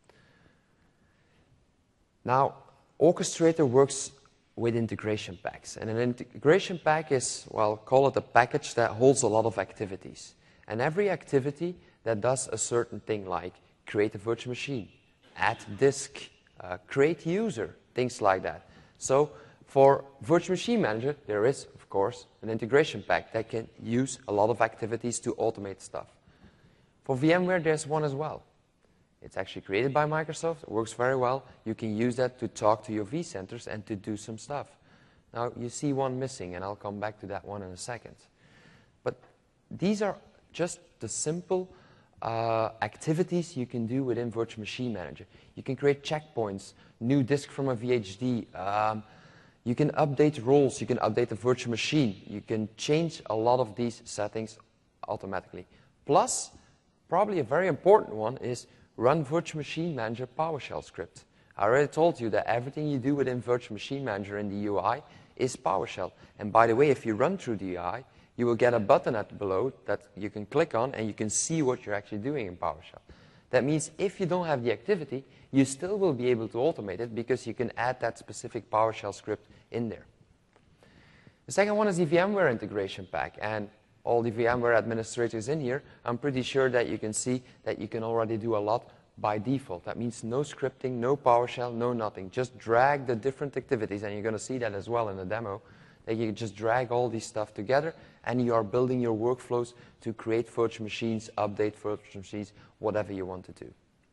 Now, Orchestrator works with integration packs. And an integration pack is, well, call it a package that holds a lot of activities. And every activity that does a certain thing, like create a virtual machine, add disk, create user, things like that. So for Virtual Machine Manager, there is, of course, an integration pack that can use a lot of activities to automate stuff. For VMware, there's one as well. It's actually created by Microsoft. It works very well. You can use that to talk to your vCenters and to do some stuff. Now, you see one missing, and I'll come back to that one in a second. But these are just the simple activities you can do within Virtual Machine Manager. You can create checkpoints, new disk from a VHD. You can update roles. You can update the virtual machine. You can change a lot of these settings automatically. Plus, probably a very important one is run Virtual Machine Manager PowerShell script. I already told you that everything you do within Virtual Machine Manager in the UI is PowerShell. And by the way, if you run through the UI, you will get a button at below that you can click on, and you can see what you're actually doing in PowerShell. That means if you don't have the activity, you still will be able to automate it, because you can add that specific PowerShell script in there. The second one is the VMware integration pack. And all the VMware administrators in here, I'm pretty sure that you can see that you can already do a lot by default. That means no scripting, no PowerShell, no nothing. Just drag the different activities, and you're going to see that as well in the demo, that you just drag all these stuff together, and you are building your workflows to create virtual machines, update virtual machines, whatever you want to do.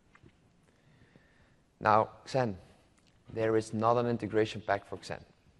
Now, Xen. There is not an integration pack for Xen.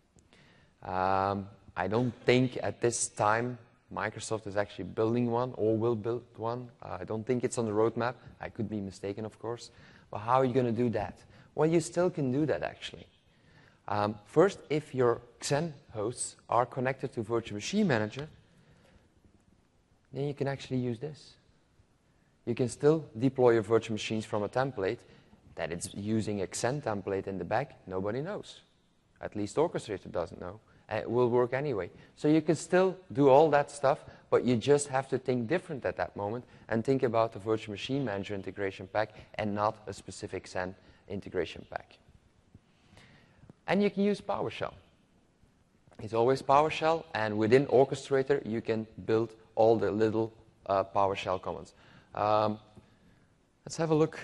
I don't think at this time Microsoft is actually building one or will build one. I don't think it's on the roadmap. I could be mistaken, of course. But how are you going to do that? Well, you still can do that, actually. First, if your Xen hosts are connected to Virtual Machine Manager, then you can actually use this. You can still deploy your virtual machines from a template that it's using a Xen template in the back. Nobody knows. At least Orchestrator doesn't know. It will work anyway. So you can still do all that stuff, but you just have to think different at that moment and think about the Virtual Machine Manager integration pack and not a specific Xen integration pack. And you can use PowerShell. It's always PowerShell, and within Orchestrator, you can build all the little PowerShell commands. Let's have a look.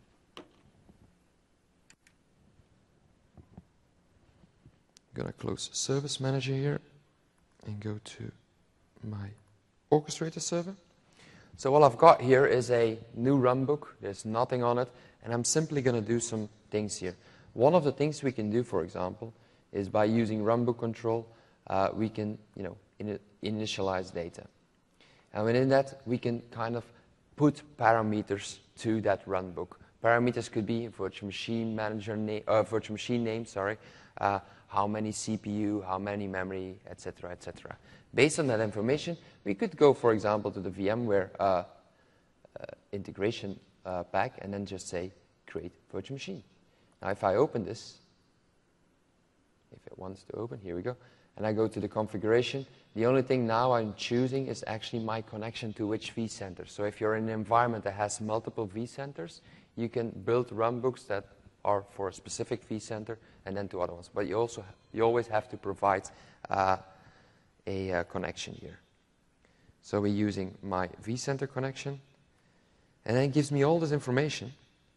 I'm going to close Service Manager here and go to my Orchestrator server. So what I've got here is a new runbook. There's nothing on it, and I'm simply going to do some things here. One of the things we can do, for example, is by using runbook control, we can, initialize data. And within that, we can kind of put parameters to that runbook. Parameters could be virtual machine manager name, virtual machine name, sorry, how many CPU, how many memory, etc., etc. Based on that information, we could go, for example, to the VMware integration pack and then just say, create virtual machine. Now, if I open this, if it wants to open, here we go, and I go to the configuration, the only thing now I'm choosing is actually my connection to which vCenter. So if you're in an environment that has multiple vCenters, you can build runbooks that are for a specific vCenter and then to other ones. But you always have to provide a connection here. So we're using my vCenter connection, and then it gives me all this information.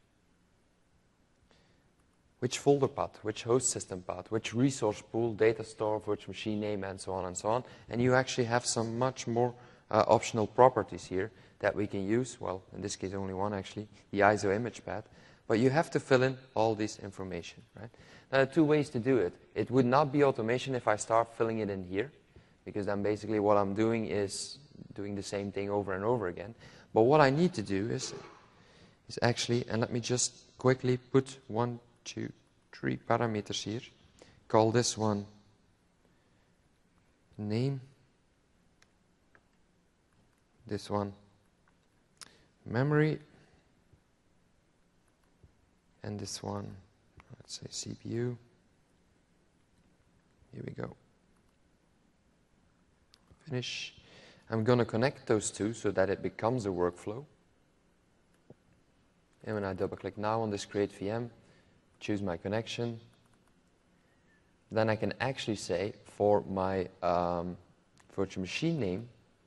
Which folder path, which host system path, which resource pool, data store, virtual machine name, and so on and so on. And you actually have some much more optional properties here that we can use. Well, in this case, only one, actually, the ISO image path. But you have to fill in all this information, right? Now, there are two ways to do it. It would not be automation if I start filling it in here, because then basically what I'm doing is doing the same thing over and over again. But what I need to do is actually, and let me just quickly put 1, 2, 3 parameters here. Call this one name, this one memory, and this one, let's say CPU. Here we go. Finish. I'm going to connect those two so that it becomes a workflow. And when I double click now on this create VM, choose my connection, then I can actually say for my virtual machine name,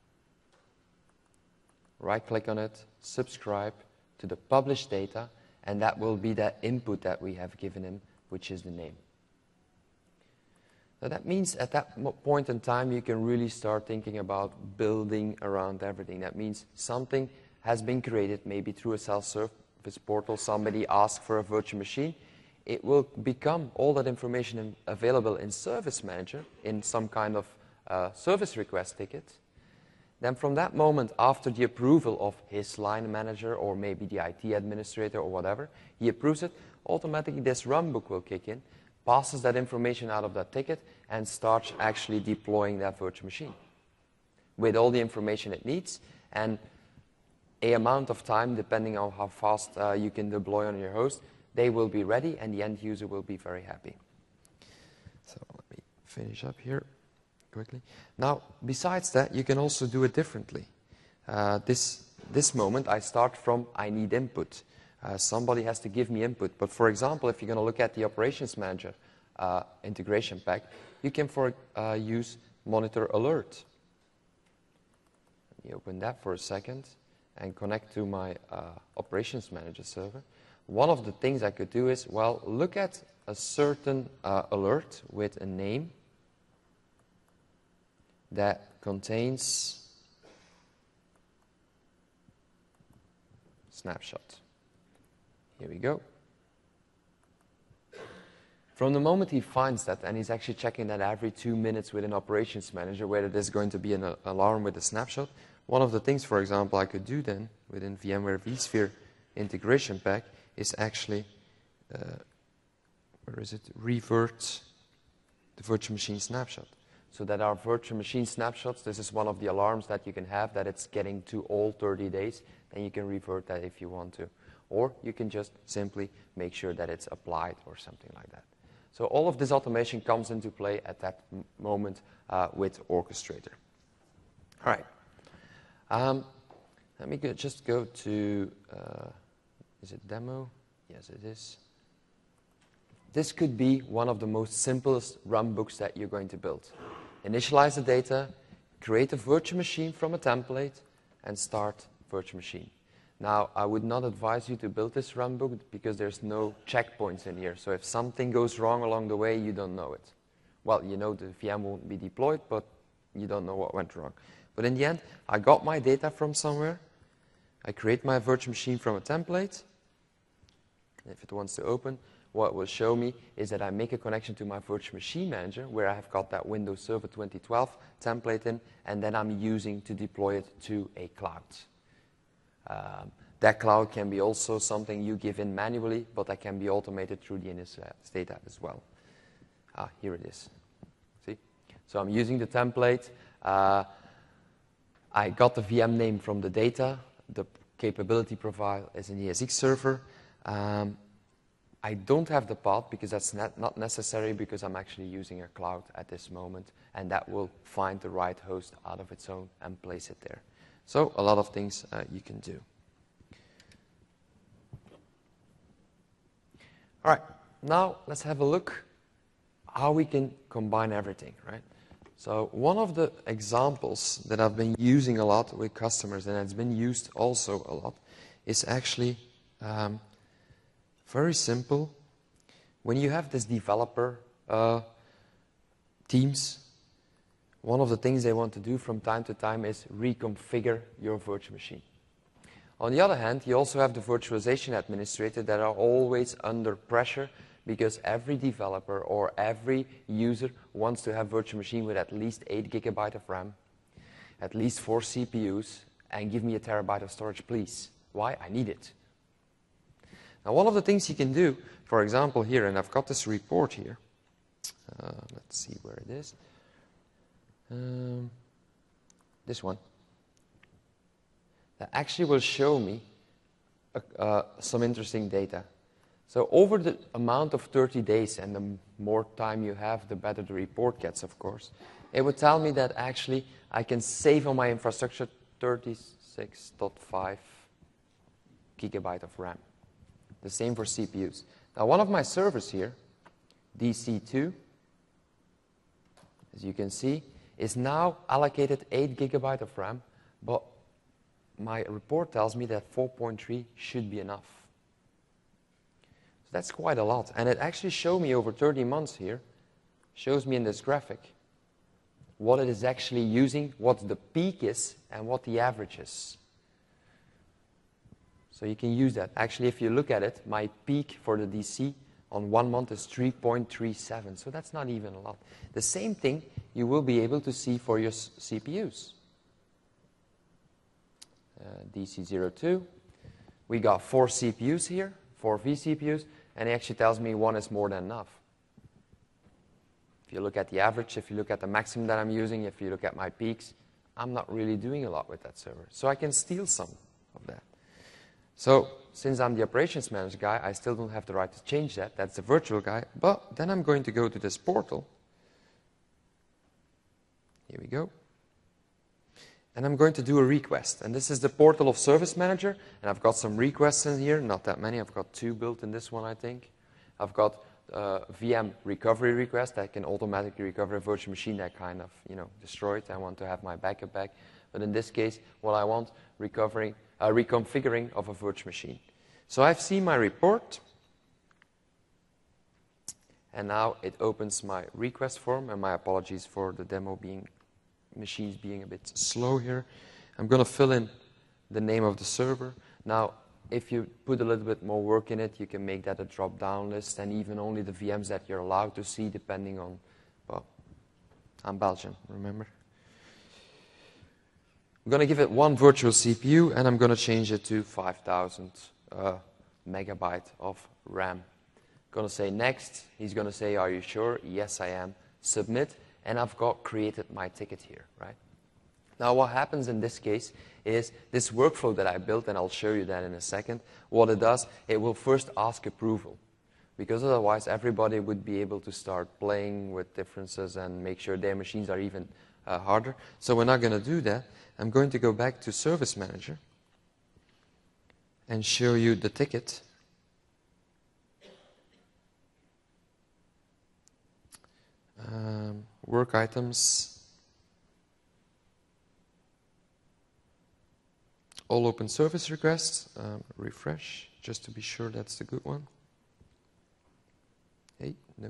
right click on it, subscribe to the published data, and that will be that input that we have given him, which is the name. Now that means at that point in time, you can really start thinking about building around everything. That means something has been created, maybe through a self-service portal, somebody asked for a virtual machine. It will become all that information available in Service Manager in some kind of service request ticket. Then from that moment, after the approval of his line manager or maybe the IT administrator or whatever, he approves it, automatically this runbook will kick in, passes that information out of that ticket, and starts actually deploying that virtual machine with all the information it needs and a amount of time, depending on how fast you can deploy on your host, they will be ready and the end user will be very happy. So let me finish up here quickly. Now, besides that, you can also do it differently. This moment, I start from I need input. Somebody has to give me input. But for example, if you're going to look at the Operations Manager integration pack, you can use Monitor Alert. Let me open that for a second and connect to my Operations Manager server. One of the things I could do is, well, look at a certain alert with a name that contains snapshot. Here we go. From the moment he finds that, and he's actually checking that every 2 minutes with an Operations Manager, whether there's going to be an alarm with a snapshot, one of the things, for example, I could do then within VMware vSphere integration pack is actually, revert the virtual machine snapshot. So that our virtual machine snapshots, this is one of the alarms that you can have, that it's getting too old, 30 days, then you can revert that if you want to. Or you can just simply make sure that it's applied or something like that. So all of this automation comes into play at that moment with Orchestrator. All right. Let me just go to, is it demo? Yes, it is. This could be one of the most simplest runbooks that you're going to build. Initialize the data, create a virtual machine from a template, and start virtual machine. Now, I would not advise you to build this runbook because there's no checkpoints in here. So if something goes wrong along the way, you don't know it. Well, you know the VM won't be deployed, but you don't know what went wrong. But in the end, I got my data from somewhere. I create my virtual machine from a template. If it wants to open, what it will show me is that I make a connection to my virtual machine manager where I have got that Windows Server 2012 template in, and then I'm using to deploy it to a cloud. That cloud can be also something you give in manually, but that can be automated through the State app as well. Here it is. See? So I'm using the template. I got the VM name from the data. The capability profile is an ESX server. I don't have the path because that's not necessary because I'm actually using a cloud at this moment, and that will find the right host out of its own and place it there. So a lot of things you can do. All right, now let's have a look how we can combine everything, right? So one of the examples that I've been using a lot with customers, and it's been used also a lot, is actually very simple. When you have this developer teams, one of the things they want to do from time to time is reconfigure your virtual machine. On the other hand, you also have the virtualization administrator that are always under pressure because every developer or every user wants to have virtual machine with at least 8 GB of RAM, at least 4 CPUs, and give me a terabyte of storage, please. Why? I need it. Now, one of the things you can do, for example, here, and I've got this report here. Let's see where it is. This one. That actually will show me some interesting data. So over the amount of 30 days, and the more time you have, the better the report gets, of course, it would tell me that actually I can save on my infrastructure 36.5 GB of RAM. The same for CPUs. Now, one of my servers here, DC2, as you can see, is now allocated 8 GB of RAM, but my report tells me that 4.3 should be enough. So that's quite a lot. And it actually showed me over 30 months here, shows me in this graphic, what it is actually using, what the peak is, and what the average is. So you can use that. Actually, if you look at it, my peak for the DC on 1 month is 3.37. So that's not even a lot. The same thing you will be able to see for your CPUs. DC02. We got 4 CPUs here, 4 vCPUs, and it actually tells me 1 is more than enough. If you look at the average, if you look at the maximum that I'm using, if you look at my peaks, I'm not really doing a lot with that server. So I can steal some of that. So since I'm the operations manager guy, I still don't have the right to change that. That's the virtual guy. But then I'm going to go to this portal. Here we go. And I'm going to do a request. And this is the portal of Service Manager. And I've got some requests in here. Not that many. I've got 2 built in this one, I think. I've got VM recovery request. I can automatically recover a virtual machine that kind of, destroyed. I want to have my backup back. But in this case, what I want, reconfiguring of a virtual machine. So I've seen my report. And now it opens my request form. And my apologies for the demo machines being a bit slow here. I'm going to fill in the name of the server. Now, if you put a little bit more work in it, you can make that a drop-down list, and even only the VMs that you're allowed to see, depending on, well, I'm Belgian, remember? I'm going to give it 1 virtual CPU, and I'm going to change it to 5,000 megabyte of RAM. I'm going to say next. He's going to say, are you sure? Yes, I am. Submit. And I've got created my ticket here, right? Now, what happens in this case is this workflow that I built, and I'll show you that in a second, what it does, it will first ask approval. Because otherwise, everybody would be able to start playing with differences and make sure their machines are even harder. So we're not going to do that. I'm going to go back to Service Manager and show you the ticket. Work items, all open service requests, refresh, just to be sure that's the good one. Hey, no.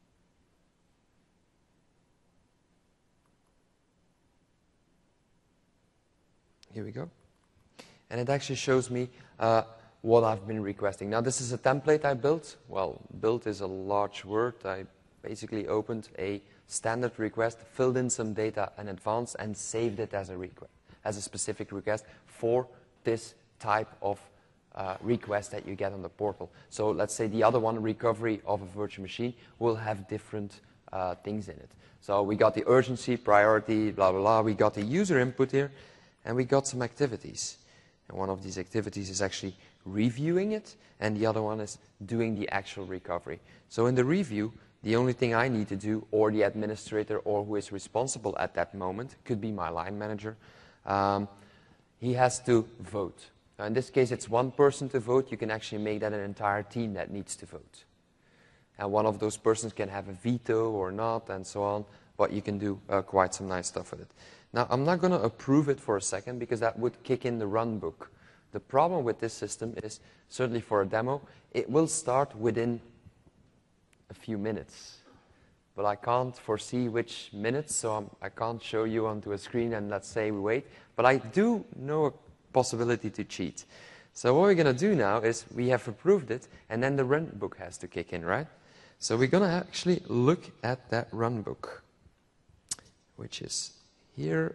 Here we go. And it actually shows me what I've been requesting. Now, this is a template I built. Well, built is a large word. I basically opened a standard request, filled in some data in advance, and saved it as a request, as a specific request for this type of request that you get on the portal. So let's say the other one, recovery of a virtual machine, will have different things in it. So we got the urgency, priority, blah, blah, blah. We got the user input here, and we got some activities. And one of these activities is actually reviewing it, and the other one is doing the actual recovery. So in the review, the only thing I need to do, or the administrator, or who is responsible at that moment, could be my line manager, he has to vote. Now, in this case, it's 1 person to vote. You can actually make that an entire team that needs to vote. And one of those persons can have a veto or not, and so on, but you can do quite some nice stuff with it. Now, I'm not going to approve it for a second, because that would kick in the run book. The problem with this system is, certainly for a demo, it will start within a few minutes. But I can't foresee which minutes, so I can't show you onto a screen and let's say we wait. But I do know possibility to cheat. So what we're going to do now is we have approved it, and then the runbook has to kick in, right? So we're going to actually look at that runbook, which is here.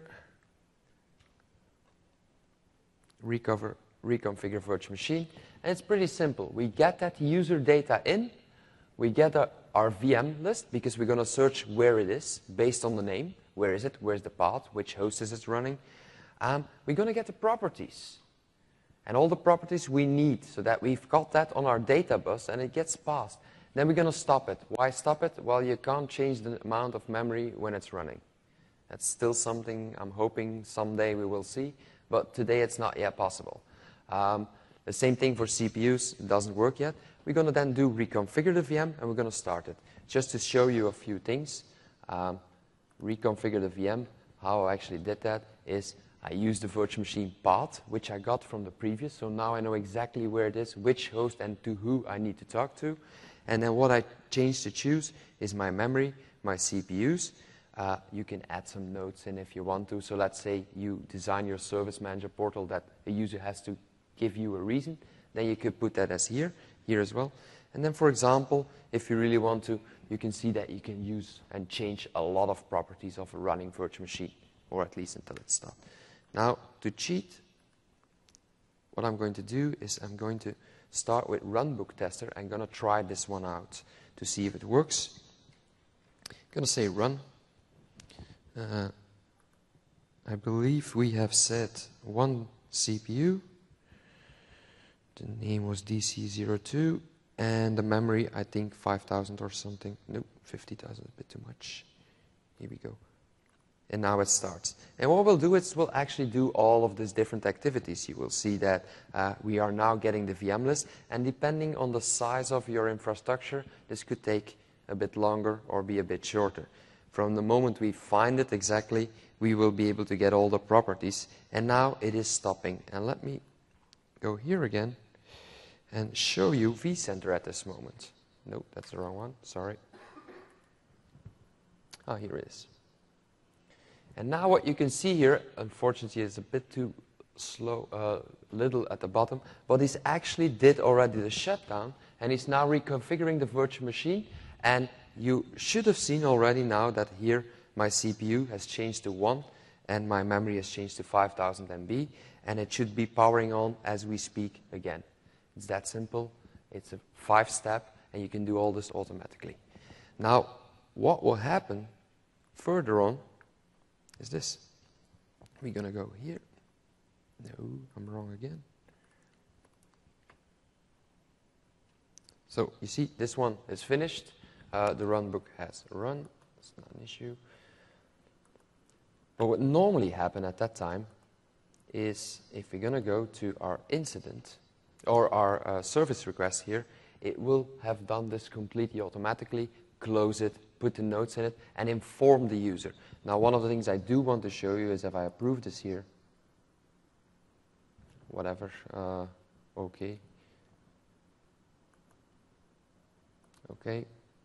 Reconfigure virtual machine. And it's pretty simple. We get that user data in. We get our VM list because we're going to search where it is based on the name. Where is it? Where's the path? Which host is it running? We're going to get the properties. And all the properties we need so that we've got that on our data bus and it gets passed. Then we're going to stop it. Why stop it? Well, you can't change the amount of memory when it's running. That's still something I'm hoping someday we will see. But today it's not yet possible. The same thing for CPUs. It doesn't work yet. We're going to then do reconfigure the VM, and we're going to start it. Just to show you a few things, reconfigure the VM, how I actually did that is I used the virtual machine path, which I got from the previous. So now I know exactly where it is, which host, and to who I need to talk to. And then what I changed to choose is my memory, my CPUs. You can add some notes in if you want to. So let's say you design your service manager portal that a user has to give you a reason. Then you could put that as here as well. And then, for example, if you really want to, you can see that you can use and change a lot of properties of a running virtual machine, or at least until it's stopped. Now, to cheat, what I'm going to do is I'm going to start with runbook tester. I'm going to try this one out to see if it works. I'm going to say run. I believe we have set one CPU. The name was DC02. And the memory, I think 5,000 or something. Nope, 50,000, a bit too much. Here we go. And now it starts. And what we'll do is we'll actually do all of these different activities. You will see that we are now getting the VM list. And depending on the size of your infrastructure, this could take a bit longer or be a bit shorter. From the moment we find it exactly, we will be able to get all the properties. And now it is stopping. And let me go here again and show you vCenter at this moment. Nope, that's the wrong one. Sorry. Oh, here it is. And now what you can see here, unfortunately, is a bit too slow, little at the bottom, but he's actually did already the shutdown, and he's now reconfiguring the virtual machine. And you should have seen already now that here my CPU has changed to 1, and my memory has changed to 5,000 MB, and it should be powering on as we speak again. It's that simple. It's a 5-step, and you can do all this automatically. Now, what will happen further on is this. We're going to go here. No, I'm wrong again. So, you see, this one is finished. The runbook has run. It's not an issue. But what normally happens at that time is if we're going to go to our incident, or our service request here, it will have done this completely automatically, close it, put the notes in it, and inform the user. Now, one of the things I do want to show you is if I approve this here, whatever, okay. Okay.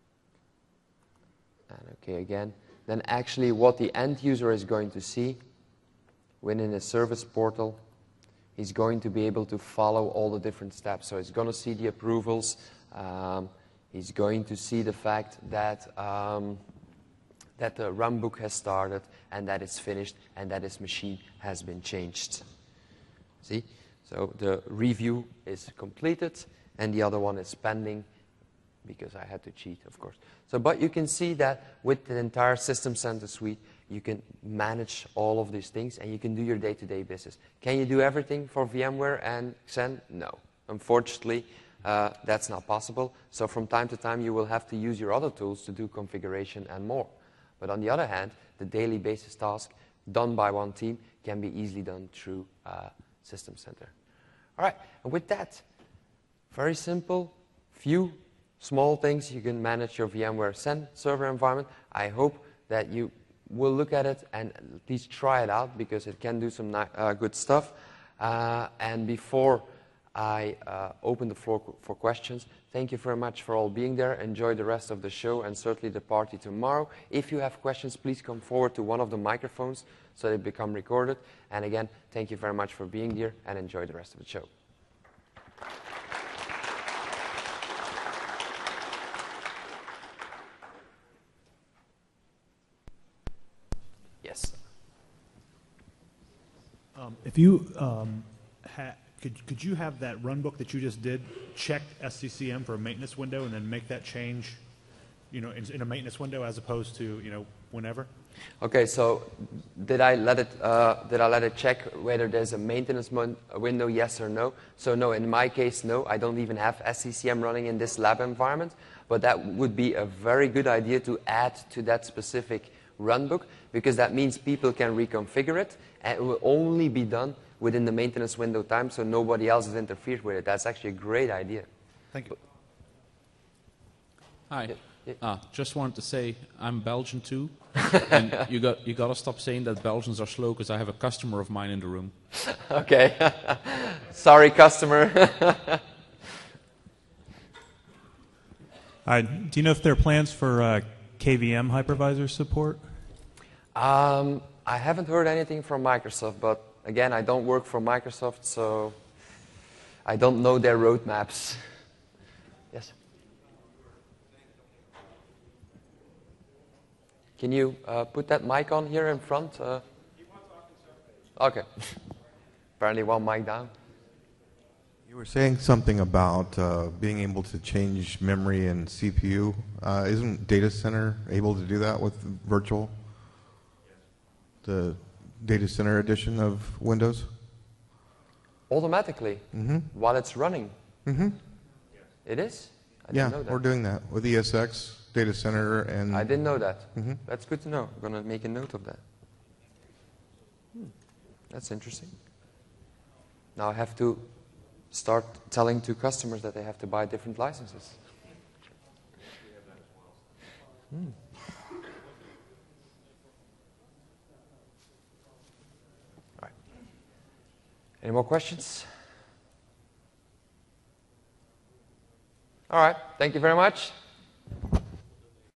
And okay again. Then actually what the end user is going to see within the service portal, he's going to be able to follow all the different steps. So he's going to see the approvals. He's going to see the fact that that the runbook has started and that it's finished and that his machine has been changed. See? So the review is completed and the other one is pending because I had to cheat, of course. So, but you can see that with the entire System Center suite, you can manage all of these things and you can do your day-to-day business. Can you do everything for VMware and Xen? No. Unfortunately, that's not possible. So from time to time, you will have to use your other tools to do configuration and more. But on the other hand, the daily basis task done by one team can be easily done through System Center. All right, and with that, very simple, few small things you can manage your VMware Xen server environment. I hope that you will look at it and at least try it out because it can do some good stuff. And before I open the floor for questions, Thank you very much for all being there. Enjoy the rest of the show and certainly the party tomorrow. If you have questions, please come forward to one of the microphones so they become recorded. And again, thank you very much for being here and enjoy the rest of the show. Yes. If you could you have that run book that you just did check SCCM for a maintenance window and then make that change, in a maintenance window as opposed to whenever? Okay, so did I let it check whether there's a maintenance window, yes or no? So no, in my case, no. I don't even have SCCM running in this lab environment, but that would be a very good idea to add to that specific runbook, because that means people can reconfigure it, and it will only be done within the maintenance window time, so nobody else is interfered with it. That's actually a great idea. Thank you. Hi. Yeah. Just wanted to say I'm Belgian too, and you got to stop saying that Belgians are slow, because I have a customer of mine in the room. Okay. Sorry, customer. Do you know if there are plans for KVM hypervisor support? I haven't heard anything from Microsoft, but again, I don't work for Microsoft, so I don't know their roadmaps. Yes? Can you put that mic on here in front? Okay. Apparently one mic down. You were saying something about being able to change memory and CPU. Isn't Data Center able to do that with virtual? The Data Center edition of Windows? Automatically, while it's running. It is? I didn't know that. We're doing that with ESX, Data Center, and... I didn't know that. That's good to know. I'm going to make a note of that. That's interesting. Now I have to start telling to customers that they have to buy different licenses. All right. Any more questions? All right. Thank you very much.